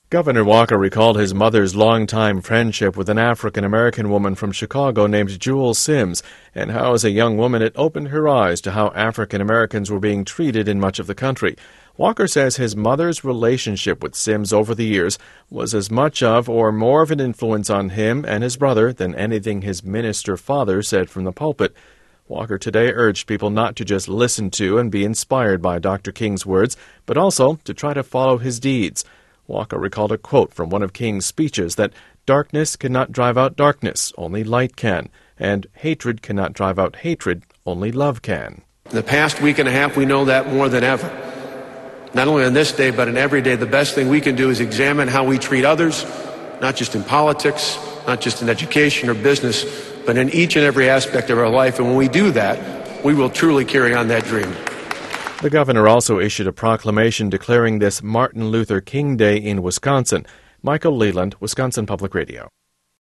Governor Walker recalled his mother's longtime friendship with an African-American woman from Chicago named Jewel Sims, and how as a young woman it opened her eyes to how African-Americans were being treated in much of the country. Walker says his mother's relationship with Sims over the years was as much of or more of an influence on him and his brother than anything his minister father said from the pulpit. Walker today urged people not to just listen to and be inspired by Dr. King's words, but also to try to follow his deeds. Walker recalled a quote from one of King's speeches that darkness cannot drive out darkness, only light can, and hatred cannot drive out hatred, only love can. In the past week and a half, we know that more than ever. Not only on this day, but in every day, the best thing we can do is examine how we treat others, not just in politics, not just in education or business, but in each and every aspect of our life. And when we do that, we will truly carry on that dream. The governor also issued a proclamation declaring this Martin Luther King Day in Wisconsin. Michael Leland, Wisconsin Public Radio.